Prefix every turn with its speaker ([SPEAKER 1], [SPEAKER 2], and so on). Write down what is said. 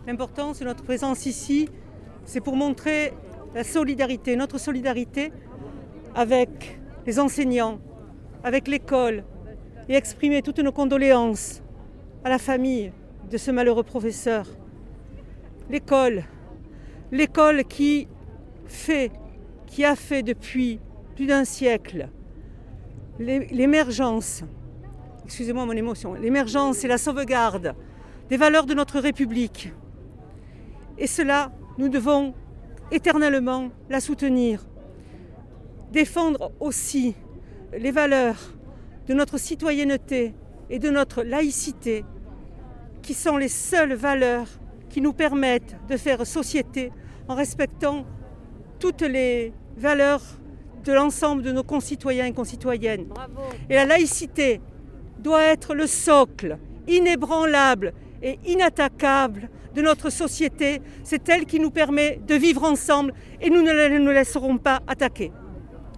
[SPEAKER 1] L'importance de notre présence ici, c'est pour montrer la solidarité, notre solidarité avec les enseignants, avec l'école, et exprimer toutes nos condoléances à la famille de ce malheureux professeur. L'école qui a fait depuis plus d'un siècle l'émergence, excusez-moi mon émotion, l'émergence et la sauvegarde des valeurs de notre République. Et cela, nous devons éternellement la soutenir. Défendre aussi les valeurs de notre citoyenneté et de notre laïcité, qui sont les seules valeurs qui nous permettent de faire société en respectant toutes les valeurs de l'ensemble de nos concitoyens et concitoyennes.
[SPEAKER 2] Bravo.
[SPEAKER 1] Et la laïcité doit être le socle inébranlable et inattaquable de notre société. C'est elle qui nous permet de vivre ensemble et nous ne la laisserons pas attaquer.